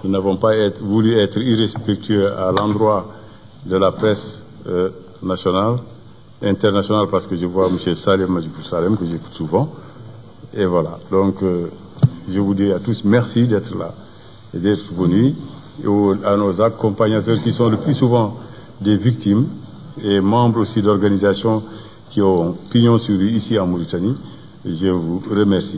Nous n'avons pas voulu être irrespectueux à l'endroit de la presse nationale, internationale, parce que je vois M. Salem Majipou Salem, que j'écoute souvent. Et voilà. Donc, je vous dis à tous merci d'être là et d'être venus. Et à nos accompagnateurs qui sont le plus souvent des victimes et membres aussi d'organisations qui ont pignon sur rue ici en Mauritanie, je vous remercie.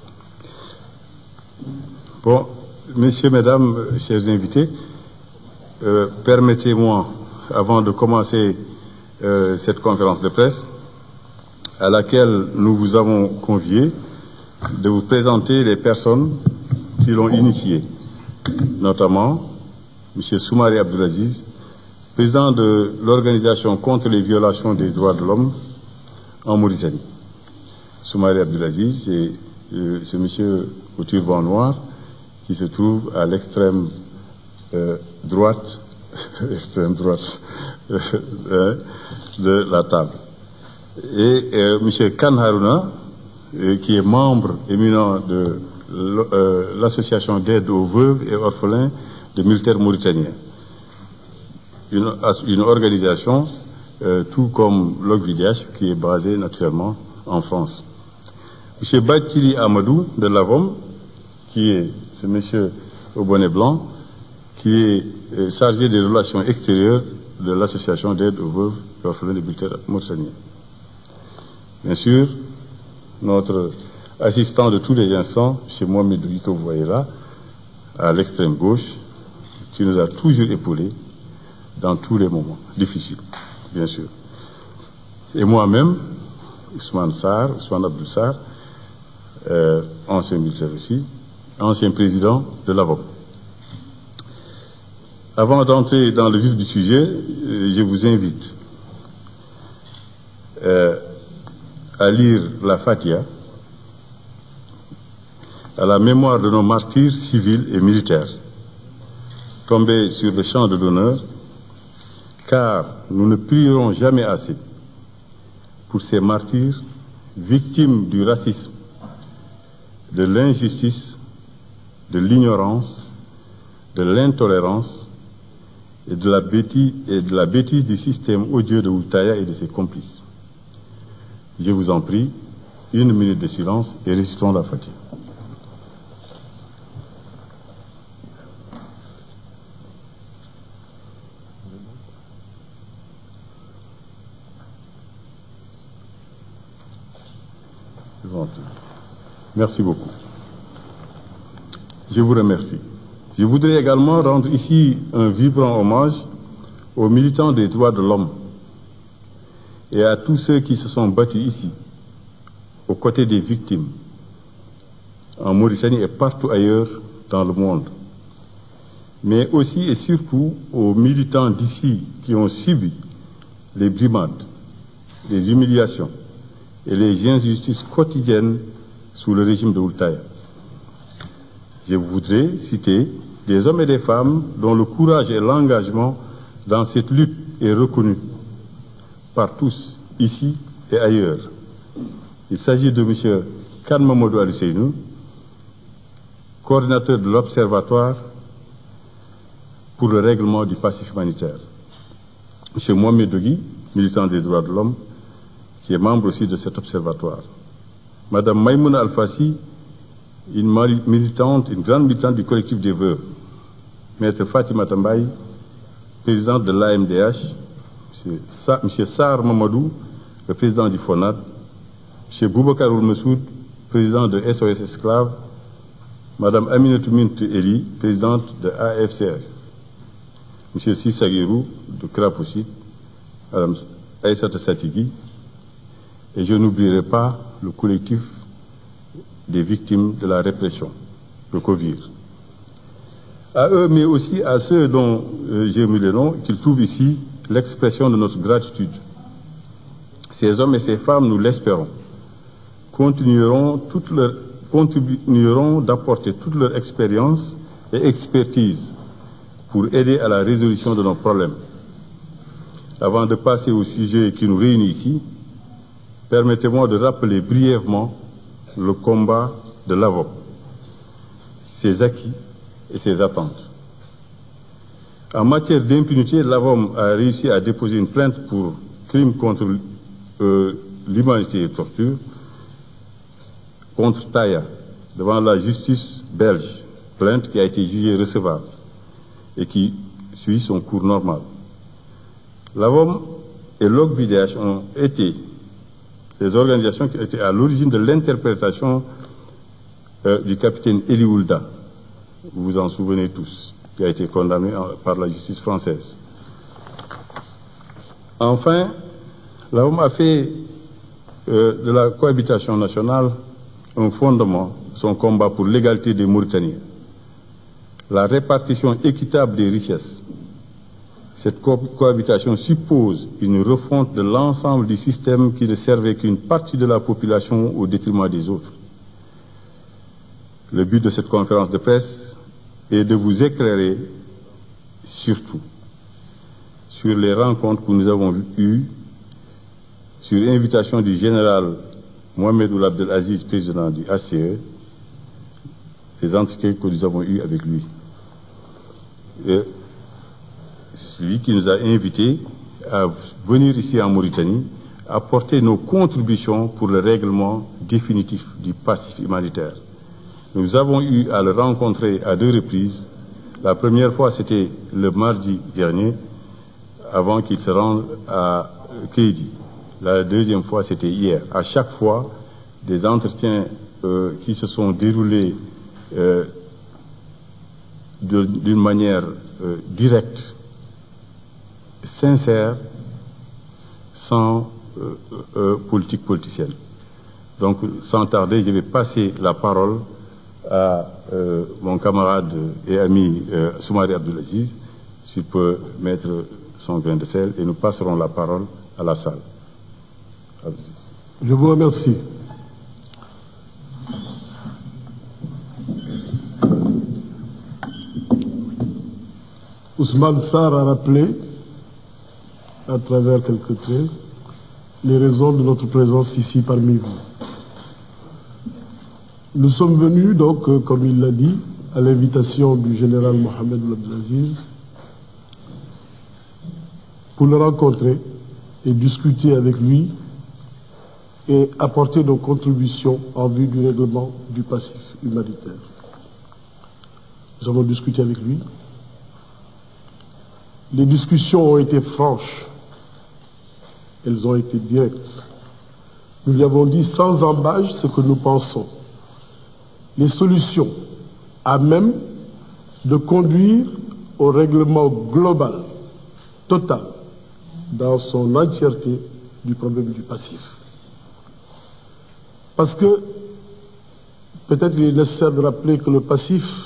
Bon, messieurs, mesdames, chers invités, permettez-moi, avant de commencer cette conférence de presse, à laquelle nous vous avons conviés, de vous présenter les personnes qui l'ont initiée, notamment M. Soumaré Abdelaziz, président de l'Organisation contre les violations des droits de l'homme en Mauritanie. Soumaré Abdelaziz, c'est ce monsieur au turban noir qui se trouve à l'extrême droite, de la table. Et M. Khan Harouna, qui est membre éminent de l'association d'aide aux veuves et orphelins de militaires mauritaniens. Une organisation, tout comme l'OGVDH, qui est basée naturellement en France. M. Bakiri Amadou de l'AVOM, qui est ce monsieur au bonnet blanc, qui est chargé des relations extérieures de l'association d'aide aux veuves et orphelins de militaires mauritaniens. Bien sûr, notre assistant de tous les instants, M. Mohamed Douy, que vous voyez là, à l'extrême gauche, qui nous a toujours épaulés dans tous les moments difficiles, bien sûr. Et moi-même, Ousmane Abdou Sarr, ancien militaire aussi, ancien président de l'AVOM. Avant d'entrer dans le vif du sujet, je vous invite à lire la Fatiha à la mémoire de nos martyrs civils et militaires tombés sur le champ de l'honneur, car nous ne prierons jamais assez pour ces martyrs victimes du racisme, de l'injustice, de l'ignorance, de l'intolérance et de la bêtise du système odieux de Oultaya et de ses complices. Je vous en prie, 1 minute de silence et récitons la Fatiha. Merci beaucoup. Je vous remercie. Je voudrais également rendre ici un vibrant hommage aux militants des droits de l'homme et à tous ceux qui se sont battus ici, aux côtés des victimes, en Mauritanie et partout ailleurs dans le monde, mais aussi et surtout aux militants d'ici qui ont subi les brimades, les humiliations et les injustices quotidiennes sous le régime de Oultaya. Je voudrais citer des hommes et des femmes dont le courage et l'engagement dans cette lutte est reconnu par tous, ici et ailleurs. Il s'agit de M. Khan Mamadou Alisseinou, coordinateur de l'Observatoire pour le règlement du passif humanitaire. M. Mohamed Douy, militant des droits de l'homme, qui est membre aussi de cet observatoire. Madame Maïmouna Al-Fassi, une grande militante du collectif des veuves. Maître Fatima Tambaye, présidente de l'AMDH. M. Sarr Mamadou, le président du FONAD. M. Boubacar Oul-Messoud, président de SOS Esclaves. Madame Aminata Mint Eli, présidente de AFCR. M. Sissa Guérou, de CRAP aussi. Madame Aïssata Satigui. Et je n'oublierai pas le collectif des victimes de la répression, le COVIR. À eux, mais aussi à ceux dont j'ai mis le nom, qu'ils trouvent ici l'expression de notre gratitude. Ces hommes et ces femmes, nous l'espérons, continueront d'apporter toute leur expérience et expertise pour aider à la résolution de nos problèmes. Avant de passer au sujet qui nous réunit ici, permettez-moi de rappeler brièvement le combat de l'AVOP, ses acquis et ses attentes. En matière d'impunité, l'AVOM a réussi à déposer une plainte pour crime contre l'humanité et torture contre Taya devant la justice belge, plainte qui a été jugée recevable et qui suit son cours normal. L'AVOM et l'OGVDH ont été les organisations qui étaient à l'origine de l'interprétation du capitaine Eli Oulda, vous vous en souvenez tous, qui a été condamné par la justice française. Enfin, l'AVOM a fait de la cohabitation nationale un fondement de son combat pour l'égalité des Mauritaniens, la répartition équitable des richesses. Cette cohabitation suppose une refonte de l'ensemble du système qui ne servait qu'une partie de la population au détriment des autres. Le but de cette conférence de presse est de vous éclairer surtout sur les rencontres que nous avons eues sur invitation du général Mohamed Ould Abdelaziz, président du HCE, les entretiens que nous avons eus avec lui. C'est lui qui nous a invités à venir ici en Mauritanie, apporter nos contributions pour le règlement définitif du passif humanitaire. Nous avons eu à le rencontrer à 2 reprises. La première fois, c'était le mardi dernier, avant qu'il se rende à Kédi. La deuxième fois, c'était hier. À chaque fois, des entretiens qui se sont déroulés d'une manière directe, sincère, sans politique politicienne. Donc, sans tarder, je vais passer la parole à mon camarade et ami Soumaré Abdelaziz, s'il peut mettre son grain de sel, et nous passerons la parole à la salle. Je vous remercie. Ousmane Sarr a rappelé, à travers quelques traits, les raisons de notre présence ici parmi vous. Nous sommes venus, donc, comme il l'a dit, à l'invitation du général Mohamed Ould Abdelaziz, pour le rencontrer et discuter avec lui et apporter nos contributions en vue du règlement du passif humanitaire. Nous avons discuté avec lui. Les discussions ont été franches. Elles ont été directes. Nous lui avons dit sans ambages ce que nous pensons. Les solutions à même de conduire au règlement global, total, dans son entièreté du problème du passif. Parce que peut-être il est nécessaire de rappeler que le passif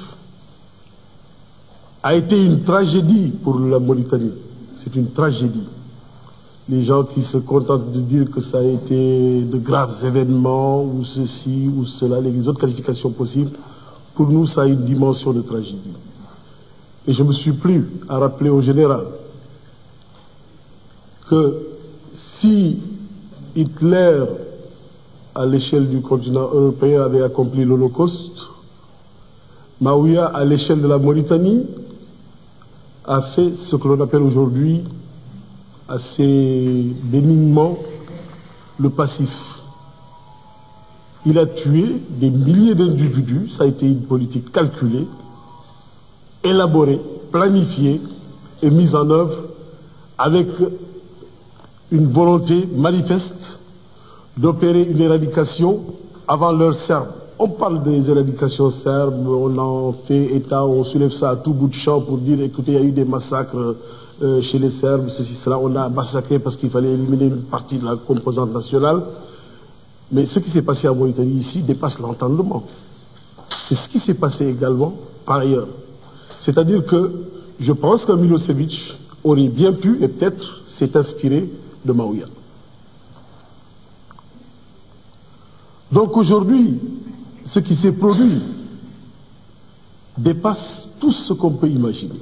a été une tragédie pour la Mauritanie. C'est une tragédie. Les gens qui se contentent de dire que ça a été de graves événements, ou ceci, ou cela, les autres qualifications possibles, pour nous, ça a une dimension de tragédie. Et je me suis plu à rappeler au général que si Hitler, à l'échelle du continent européen, avait accompli l'Holocauste, Maouya, à l'échelle de la Mauritanie, a fait ce que l'on appelle aujourd'hui assez bénignement le passif. Il a tué des milliers d'individus, ça a été une politique calculée, élaborée, planifiée et mise en œuvre avec une volonté manifeste d'opérer une éradication avant l'heure serbe. On parle des éradications serbes, on en fait état, on soulève ça à tout bout de champ pour dire, écoutez, il y a eu des massacres chez les Serbes, ceci, cela, on a massacré parce qu'il fallait éliminer une partie de la composante nationale. Mais ce qui s'est passé en Mauritanie ici dépasse l'entendement. C'est ce qui s'est passé également par ailleurs. C'est-à-dire que je pense que Milosevic aurait bien pu, et peut-être s'est inspiré de Maouya. Donc aujourd'hui, ce qui s'est produit dépasse tout ce qu'on peut imaginer.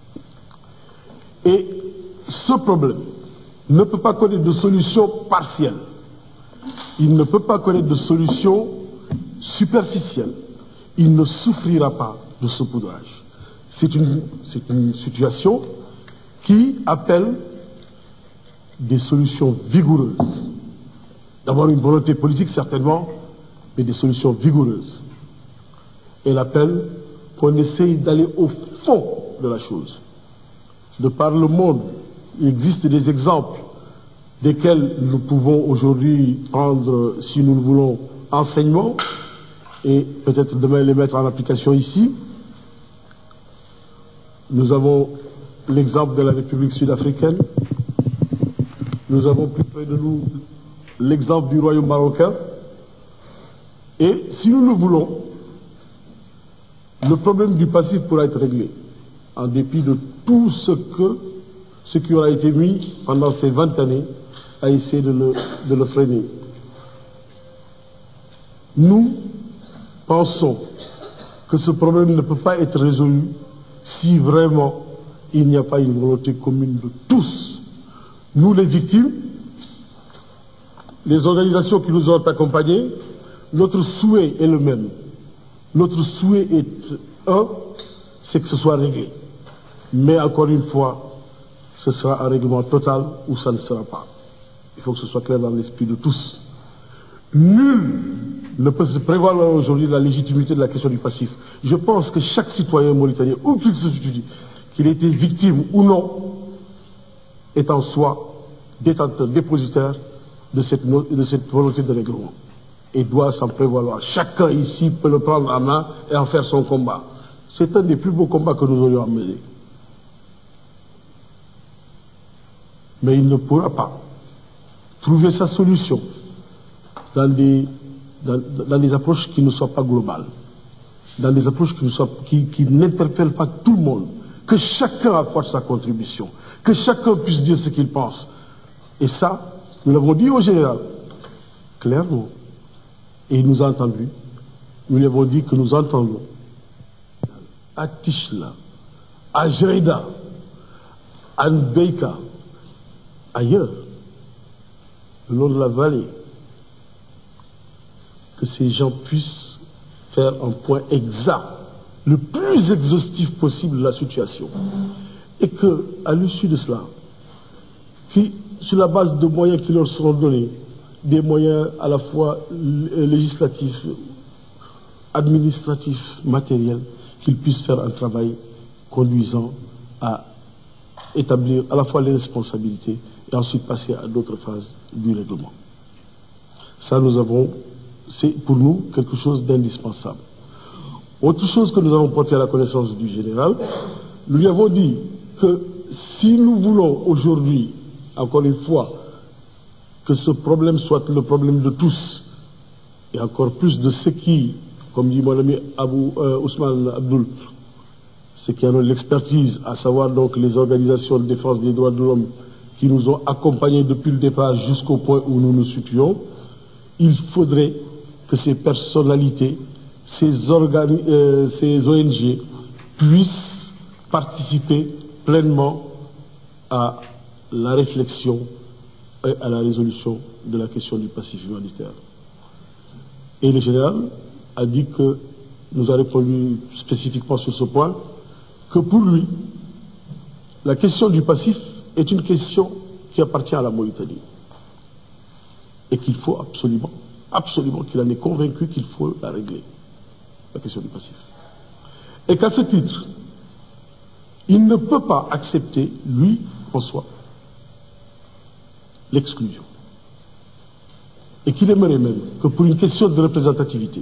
Et ce problème ne peut pas connaître de solution partielle. Il ne peut pas connaître de solution superficielle. Il ne souffrira pas de saupoudrage. C'est une situation qui appelle des solutions vigoureuses. D'abord une volonté politique certainement, mais des solutions vigoureuses. Elle appelle qu'on essaye d'aller au fond de la chose. De par le monde, il existe des exemples desquels nous pouvons aujourd'hui prendre, si nous le voulons, enseignement, et peut-être demain les mettre en application ici. Nous avons l'exemple de la République sud-africaine. Nous avons plus près de nous l'exemple du royaume marocain. Et si nous le voulons, le problème du passif pourra être réglé, en dépit de tout ce qui aura été mis pendant ces 20 années à essayer de le freiner. Nous pensons que ce problème ne peut pas être résolu si vraiment il n'y a pas une volonté commune de tous. Nous, les victimes, les organisations qui nous ont accompagnés, notre souhait est le même. Notre souhait est c'est que ce soit réglé. Mais encore une fois, ce sera un règlement total ou ça ne sera pas. Il faut que ce soit clair dans l'esprit de tous. Nul ne peut se prévaloir aujourd'hui de la légitimité de la question du passif. Je pense que chaque citoyen mauritanien, où qu'il se situe, qu'il ait été victime ou non, est en soi détenteur, dépositaire de cette volonté de règlement. Et doit s'en prévaloir. Chacun ici peut le prendre en main et en faire son combat. C'est un des plus beaux combats que nous aurions à mener. Mais il ne pourra pas trouver sa solution dans des approches qui ne soient pas globales, dans des approches qui n'interpellent pas tout le monde, que chacun apporte sa contribution, que chacun puisse dire ce qu'il pense. Et ça, nous l'avons dit au général, clairement, et il nous a entendus. Nous lui avons dit que nous entendons à Tichla, à Jreida, à Nbeika, ailleurs, le long de la vallée, que ces gens puissent faire un point exact, le plus exhaustif possible de la situation. Et que, à l'issue de cela, puis, sur la base de moyens qui leur seront donnés, des moyens à la fois législatifs, administratifs, matériels, qu'ils puissent faire un travail conduisant à établir à la fois les responsabilités et ensuite passer à d'autres phases du règlement. Ça, c'est pour nous quelque chose d'indispensable. Autre chose que nous avons porté à la connaissance du général, nous lui avons dit que si nous voulons aujourd'hui, encore une fois, que ce problème soit le problème de tous, et encore plus de ceux qui, comme dit mon ami Ousmane Abdoul, ceux qui ont l'expertise, à savoir donc les organisations de défense des droits de l'homme qui nous ont accompagnés depuis le départ jusqu'au point où nous nous situons, il faudrait que ces personnalités, ces ONG puissent participer pleinement à la réflexion et à la résolution de la question du passif humanitaire. Et le général a dit que, nous a répondu spécifiquement sur ce point, que pour lui, la question du passif est une question qui appartient à la Mauritanie. Et qu'il faut absolument, qu'il en est convaincu qu'il faut la régler, la question du passif. Et qu'à ce titre, il ne peut pas accepter, lui, en soi, l'exclusion. Et qu'il aimerait même que pour une question de représentativité,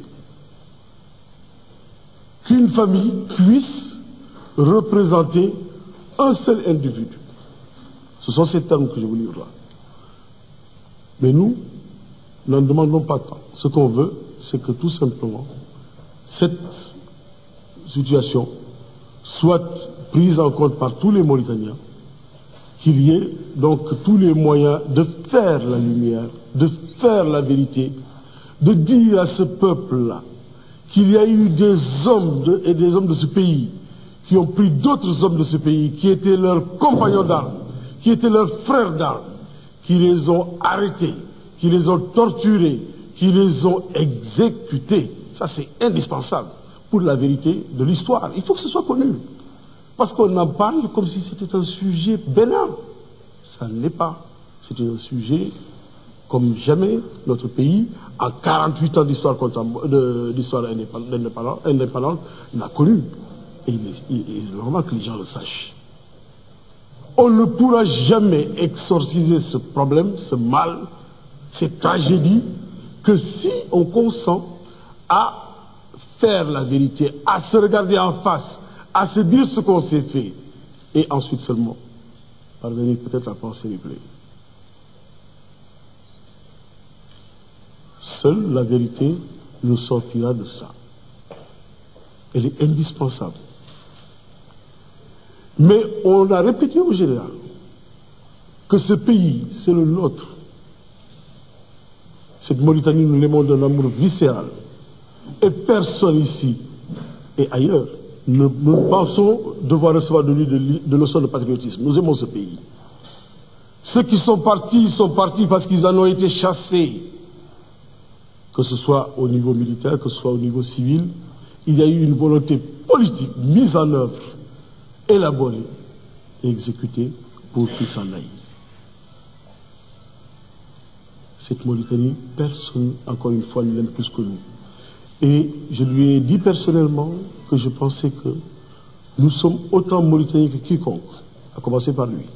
qu'une famille puisse représenter un seul individu. Ce sont ces termes que je vous livre là. Mais nous n'en demandons pas tant. Ce qu'on veut, c'est que tout simplement, cette situation soit prise en compte par tous les Mauritaniens, qu'il y ait donc tous les moyens de faire la lumière, de faire la vérité, de dire à ce peuple-là qu'il y a eu des hommes et des hommes de ce pays qui ont pris d'autres hommes de ce pays, qui étaient leurs compagnons d'armes, qui étaient leurs frères d'armes, qui les ont arrêtés, qui les ont torturés, qui les ont exécutés. Ça, c'est indispensable pour la vérité de l'histoire. Il faut que ce soit connu. Parce qu'on en parle comme si c'était un sujet bénin. Ça ne l'est pas. C'est un sujet comme jamais notre pays, en 48 ans d'histoire indépendante, n'a connu. Et il est normal que les gens le sachent. On ne pourra jamais exorciser ce problème, ce mal, cette tragédie, que si on consent à faire la vérité, à se regarder en face, à se dire ce qu'on s'est fait, et ensuite seulement parvenir peut-être à penser les plaies. Seule la vérité nous sortira de ça. Elle est indispensable. Mais on a répété au général que ce pays, c'est le nôtre. Cette Mauritanie, nous l'aimons d'un amour viscéral. Et personne ici et ailleurs ne pensons devoir recevoir de lui de leçons de patriotisme. Nous aimons ce pays. Ceux qui sont partis parce qu'ils en ont été chassés. Que ce soit au niveau militaire, que ce soit au niveau civil, il y a eu une volonté politique mise en œuvre, élaborée et exécutée pour qu'ils s'en aillent. Cette Mauritanie, personne, encore une fois, ne l'aime plus que nous. Et je lui ai dit personnellement que je pensais que nous sommes autant Mauritaniens que quiconque, à commencer par lui.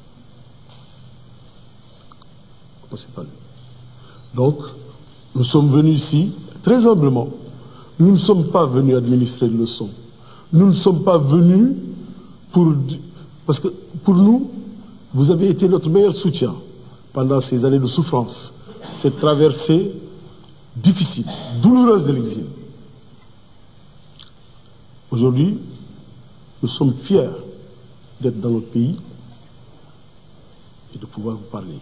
À commencer par lui. Donc, nous sommes venus ici, très humblement. Nous ne sommes pas venus administrer de leçons. Nous ne sommes pas venus parce que pour nous, vous avez été notre meilleur soutien pendant ces années de souffrance, cette traversée difficile, douloureuse de l'exil. Aujourd'hui, nous sommes fiers d'être dans notre pays et de pouvoir vous parler.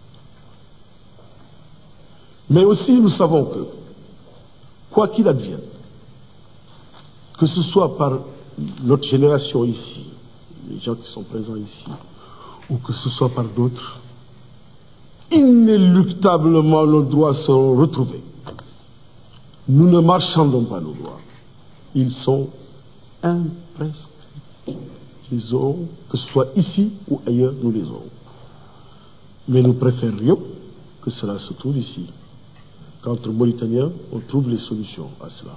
Mais aussi, nous savons que, quoi qu'il advienne, que ce soit par notre génération ici, les gens qui sont présents ici, ou que ce soit par d'autres, inéluctablement nos droits seront retrouvés. Nous ne marchandons pas nos droits. Ils sont imprescriptibles. Les aurons, que ce soit ici ou ailleurs, nous les aurons. Mais nous préférerions que cela se trouve ici. Qu'entre Mauritaniens, on trouve les solutions à cela.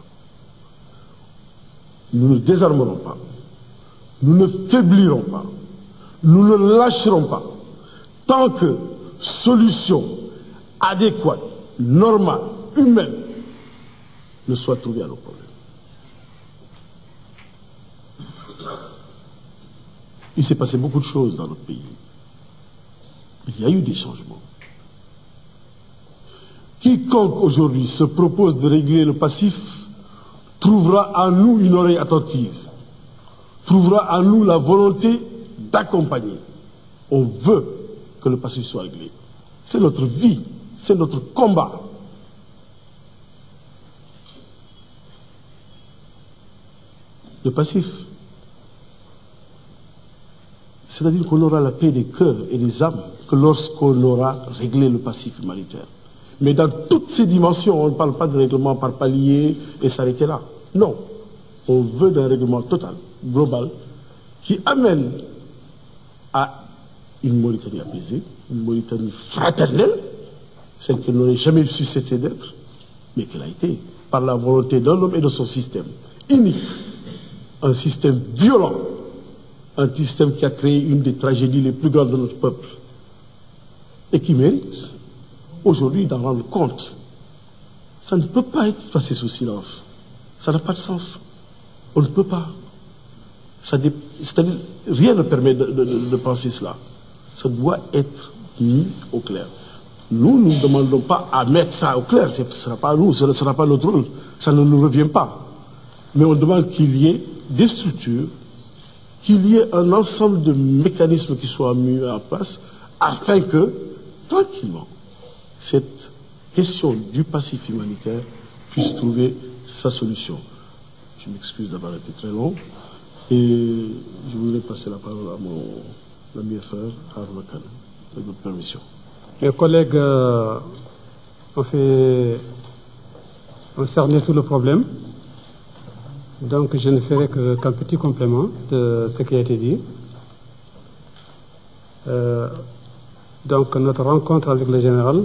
Nous ne désarmerons pas. Nous ne faiblirons pas. Nous ne lâcherons pas. Tant que solution adéquate, normale, humaine ne soit trouvée à nos problèmes. Il s'est passé beaucoup de choses dans notre pays. Il y a eu des changements. Quiconque aujourd'hui se propose de régler le passif trouvera en nous une oreille attentive, trouvera en nous la volonté d'accompagner. On veut que le passif soit réglé. C'est notre vie, c'est notre combat. Le passif, c'est-à-dire qu'on aura la paix des cœurs et des âmes que lorsqu'on aura réglé le passif humanitaire. Mais dans toutes ces dimensions, on ne parle pas de règlement par palier et s'arrêter là. Non. On veut d'un règlement total, global, qui amène à une Mauritanie apaisée, une Mauritanie fraternelle, celle qu'elle n'aurait jamais su cesser d'être, mais qu'elle a été, par la volonté d'un homme et de son système unique. Un système violent, un système qui a créé une des tragédies les plus grandes de notre peuple et qui mérite aujourd'hui d'en rendre compte. Ça ne peut pas être passé sous silence. Ça n'a pas de sens. On ne peut pas. C'est-à-dire, rien ne permet de penser cela. Ça doit être mis au clair. Nous ne demandons pas à mettre ça au clair. Ce ne sera pas nous, ce ne sera pas notre rôle. Ça ne nous revient pas. Mais on demande qu'il y ait des structures, qu'il y ait un ensemble de mécanismes qui soient mis en place afin que, tranquillement, cette question du passif humanitaire puisse trouver sa solution. Je m'excuse d'avoir été très long et je voudrais passer la parole à mon ami et frère Harouna Kane, avec votre permission. Mes collègues ont cerné tout le problème. Donc je ne ferai qu'un petit complément de ce qui a été dit. Donc notre rencontre avec le général,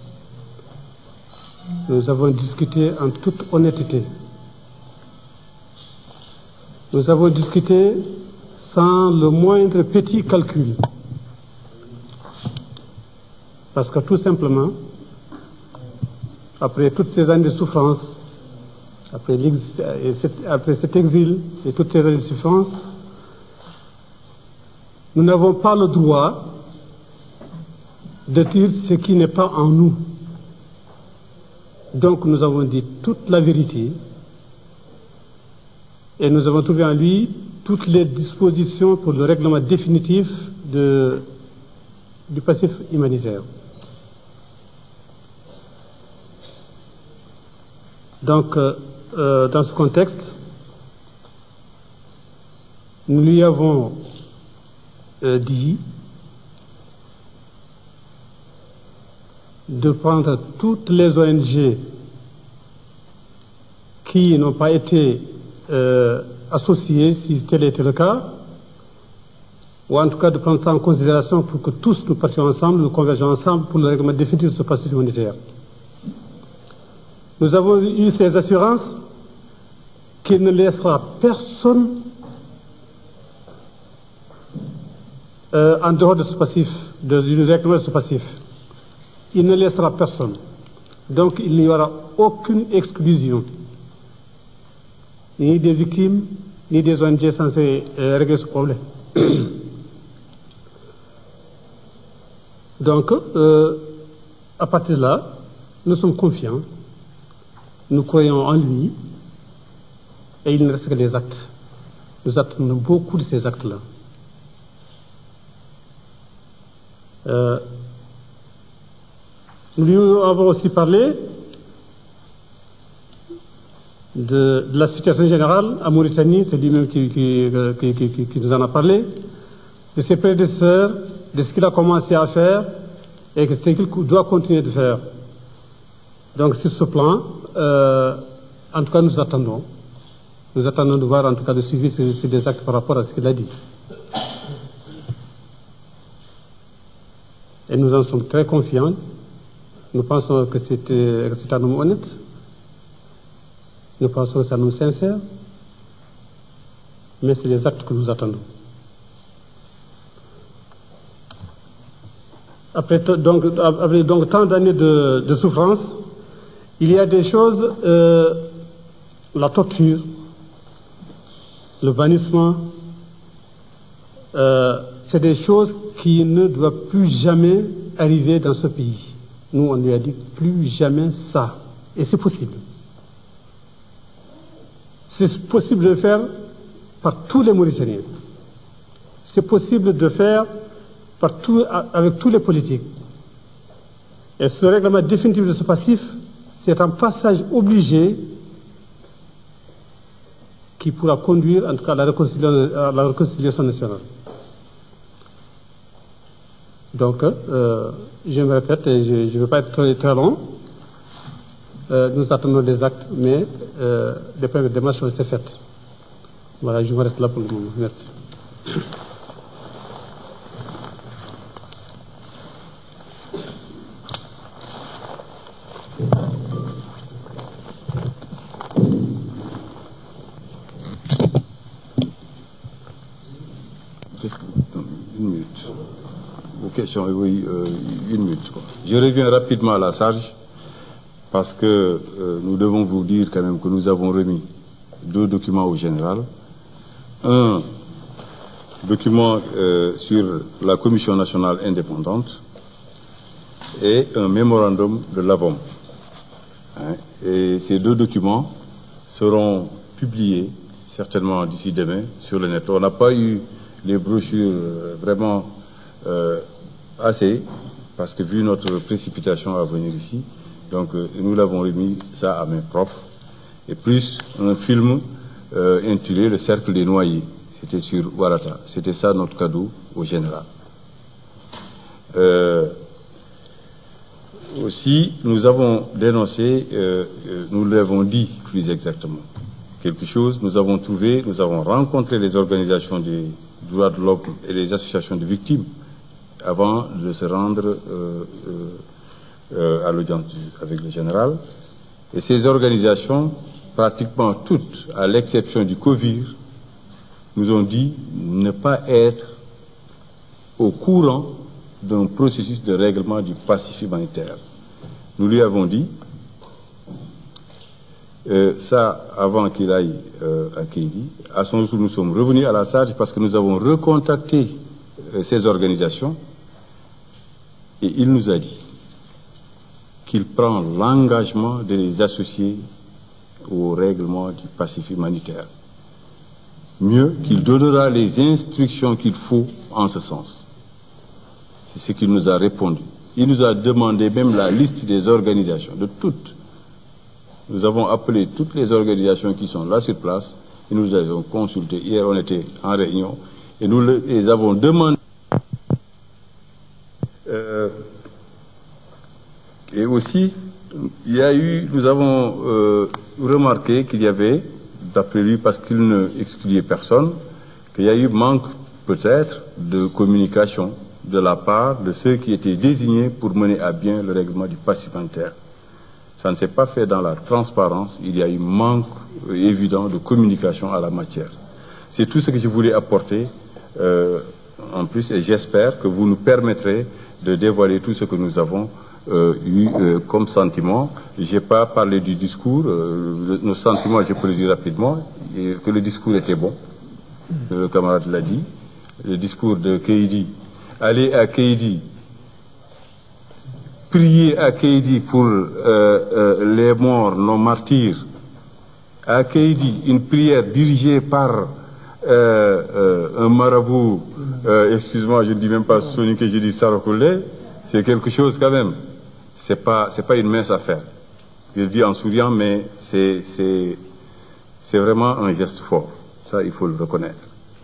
nous avons discuté en toute honnêteté. Nous avons discuté sans le moindre petit calcul. Parce que tout simplement, après toutes ces années de souffrance, après cet exil et toutes ces années de souffrance, nous n'avons pas le droit de dire ce qui n'est pas en nous. Donc nous avons dit toute la vérité et nous avons trouvé en lui toutes les dispositions pour le règlement définitif du passif humanitaire. Donc, dans ce contexte, nous lui avons dit de prendre toutes les ONG qui n'ont pas été associées, si tel était le cas, ou en tout cas de prendre ça en considération pour que tous nous partions ensemble, nous convergeons ensemble pour le règlement définitif de ce passif humanitaire. Nous avons eu ces assurances qu'il ne laissera personne en dehors de ce passif, du règlement de ce passif. Il ne laissera personne. Donc il n'y aura aucune exclusion, ni des victimes, ni des ONG censées régler ce problème. Donc, à partir de là, nous sommes confiants. Nous croyons en lui et il ne reste que les actes. Nous attendons beaucoup de ces actes-là. Nous lui avons aussi parlé de la situation générale en Mauritanie, c'est lui-même qui nous en a parlé, de ses prédécesseurs, de ce qu'il a commencé à faire et de ce qu'il doit continuer de faire. Donc sur ce plan, en tout cas nous attendons de voir en tout cas le suivi sur des actes par rapport à ce qu'il a dit. Et nous en sommes très confiants. Nous pensons que c'est un homme honnête. Nous pensons que c'est un homme sincère. Mais c'est les actes que nous attendons. Après donc tant d'années de souffrance, il y a des choses, la torture, le bannissement, c'est des choses qui ne doivent plus jamais arriver dans ce pays. Nous, on lui a dit plus jamais ça. Et c'est possible. C'est possible de le faire par tous les Mauritaniens. C'est possible de le faire avec tous les politiques. Et ce règlement définitif de ce passif, c'est un passage obligé qui pourra conduire en tout cas à la réconciliation nationale. Donc, je me répète, et je ne veux pas être très long, nous attendons des actes, mais les premières démarches ont été faites. Voilà, je m'arrête là pour le moment. Merci. Une minute. Vos questions, oui, une minute. Quoi. Je reviens rapidement à la charge parce que nous devons vous dire quand même que nous avons remis 2 documents au général. Un document sur la Commission nationale indépendante et un mémorandum de l'AVOM. Et ces 2 documents seront publiés certainement d'ici demain sur le net. On n'a pas eu les brochures vraiment assez, parce que vu notre précipitation à venir ici, donc nous l'avons remis ça à main propre, et plus un film intitulé Le Cercle des Noyés, c'était sur Ouarata. C'était ça notre cadeau au général. Aussi, nous avons dénoncé, nous l'avons dit plus exactement, quelque chose. Nous avons rencontré les organisations des droits de l'homme et les associations de victimes avant de se rendre à l'audience avec le général. Et ces organisations, pratiquement toutes, à l'exception du COVIR, nous ont dit ne pas être au courant d'un processus de règlement du passif humanitaire. Nous lui avons dit, ça avant qu'il aille à Kédi, à son jour nous sommes revenus à la charge parce que nous avons recontacté ces organisations et il nous a dit qu'il prend l'engagement de les associer au règlement du passif humanitaire. Mieux, qu'il donnera les instructions qu'il faut en ce sens. C'est ce qu'il nous a répondu. Il nous a demandé même la liste des organisations, de toutes. Nous avons appelé toutes les organisations qui sont là sur place et nous les avons consultées. Hier, on était en réunion et nous les avons demandé. Et aussi, nous avons remarqué qu'il y avait, d'après lui, parce qu'il ne excluait personne, qu'il y a eu manque peut-être de communication de la part de ceux qui étaient désignés pour mener à bien le règlement du passif humanitaire. Ça ne s'est pas fait dans la transparence, il y a eu manque évident de communication à la matière. C'est tout ce que je voulais apporter en plus et j'espère que vous nous permettrez de dévoiler tout ce que nous avons eu comme sentiment. Je n'ai pas parlé du discours, nos sentiments, je peux le dire rapidement, que le discours était bon, le camarade l'a dit, le discours de Kédi, aller à Kédi, prier à Kédi pour les morts, nos martyrs, à Kédi, une prière dirigée par un marabout, excuse-moi, je ne dis même pas Soni que je dis Sarakoulé, c'est quelque chose quand même. C'est pas une mince affaire. Je le dis en souriant, mais c'est vraiment un geste fort. Ça, il faut le reconnaître.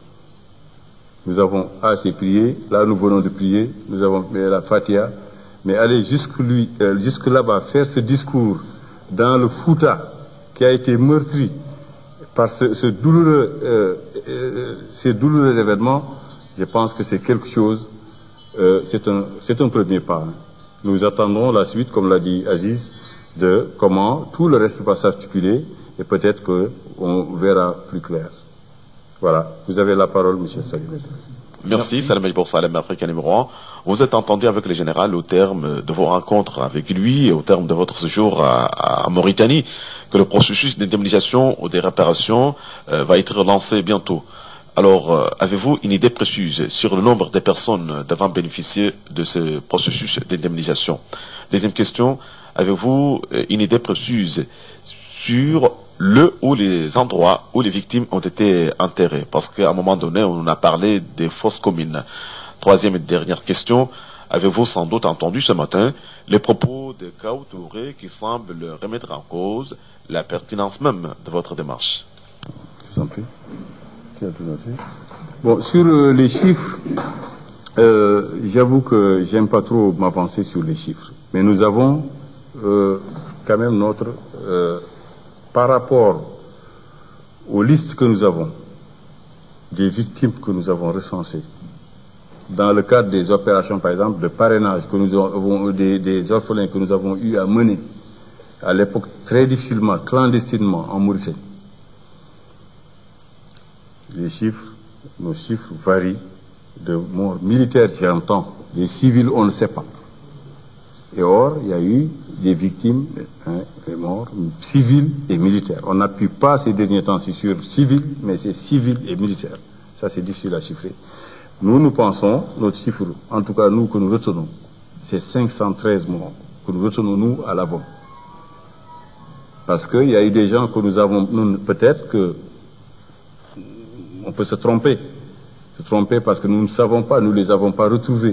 Nous avons assez prié. Là, nous venons de prier. Nous avons fait la Fatiha. Mais aller jusque là-bas, faire ce discours dans le Fouta, qui a été meurtri par ces douloureux événements, je pense que c'est quelque chose, c'est un premier pas. Nous attendons la suite, comme l'a dit Aziz, de comment tout le reste va s'articuler et peut-être qu'on verra plus clair. Voilà. Vous avez la parole, M. Salim. Merci, Salam Majbour Salem, africain numéro 1. Vous êtes entendu avec le général au terme de vos rencontres avec lui et au terme de votre séjour à Mauritanie, que le processus d'indemnisation ou des réparations va être lancé bientôt. Alors, avez-vous une idée précise sur le nombre de personnes devant bénéficier de ce processus d'indemnisation? Deuxième question, avez-vous une idée précise sur le ou les endroits où les victimes ont été enterrées? Parce qu'à un moment donné, on a parlé des fosses communes. Troisième et dernière question, avez-vous sans doute entendu ce matin les propos de Kao Touré qui semblent remettre en cause la pertinence même de votre démarche? Je vous en prie. Qui a tout noté? Bon, sur les chiffres, j'avoue que j'aime pas trop m'avancer sur les chiffres. Mais nous avons quand même notre... par rapport aux listes que nous avons, des victimes que nous avons recensées, dans le cadre des opérations, par exemple, de parrainage que nous avons, des orphelins que nous avons eu à mener à l'époque très difficilement, clandestinement en Mauritanie. Les chiffres, nos chiffres varient de morts militaires, j'entends, des civils, on ne sait pas. Et or, il y a eu des victimes, des morts civils et militaires. On n'appuie pas ces derniers temps sur civils, mais c'est civils et militaires. Ça, c'est difficile à chiffrer. Nous pensons, notre chiffre, en tout cas nous que nous retenons, c'est 513 morts que nous retenons nous à l'avant. Parce qu'il y a eu des gens que nous avons, peut-être que on peut se tromper parce que nous ne savons pas, nous ne les avons pas retrouvés.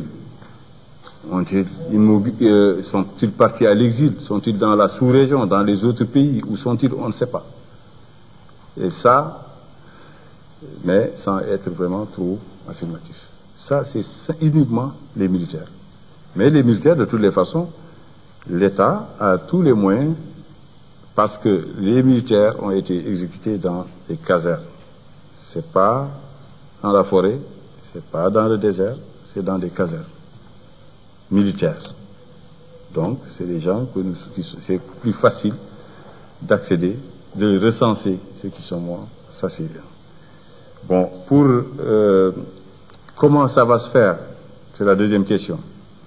Sont-ils partis à l'exil? Sont-ils dans la sous-région, dans les autres pays? Où sont-ils? On ne sait pas. Et ça, mais sans être vraiment trop affirmatif. Ça, c'est uniquement les militaires. Mais les militaires, de toutes les façons, l'État a tous les moyens parce que les militaires ont été exécutés dans les casernes. C'est pas dans la forêt, c'est pas dans le désert, c'est dans des casernes militaires. Donc, c'est des gens que c'est plus facile d'accéder, de recenser ceux qui sont morts. Ça, c'est bien. Bon, pour comment ça va se faire, c'est la deuxième question.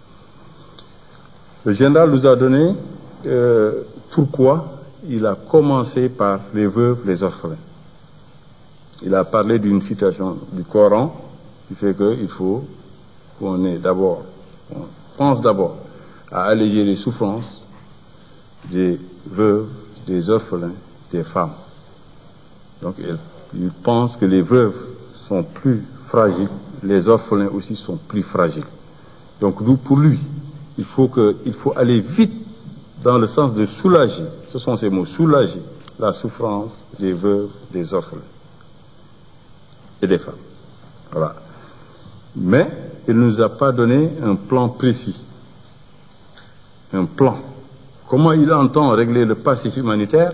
Le général nous a donné pourquoi il a commencé par les veuves, les orphelins. Il a parlé d'une citation du Coran qui fait qu'il faut qu'on pense d'abord à alléger les souffrances des veuves, des orphelins, des femmes. Donc il pense que les veuves sont plus fragiles, les orphelins aussi sont plus fragiles. Donc pour lui, il faut aller vite dans le sens de soulager, ce sont ces mots, soulager la souffrance des veuves, des orphelins et des femmes. Voilà. Mais il ne nous a pas donné un plan précis. Un plan. Comment il entend régler le passif humanitaire?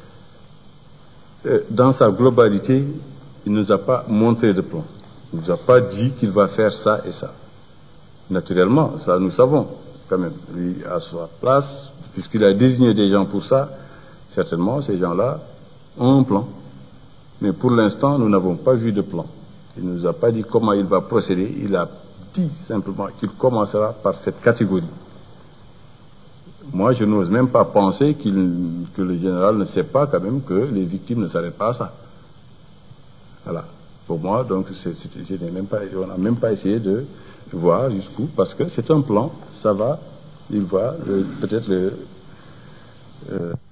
Dans sa globalité, il ne nous a pas montré de plan. Il ne nous a pas dit qu'il va faire ça et ça. Naturellement, ça nous savons quand même. Lui, à sa place, puisqu'il a désigné des gens pour ça, certainement ces gens-là ont un plan. Mais pour l'instant, nous n'avons pas vu de plan. Il ne nous a pas dit comment il va procéder. Il a dit simplement qu'il commencera par cette catégorie. Moi, je n'ose même pas penser que le général ne sait pas quand même que les victimes ne s'arrêtent pas à ça. Voilà. Pour moi, donc, on n'a même pas essayé de voir jusqu'où, parce que c'est un plan, ça va, il va peut-être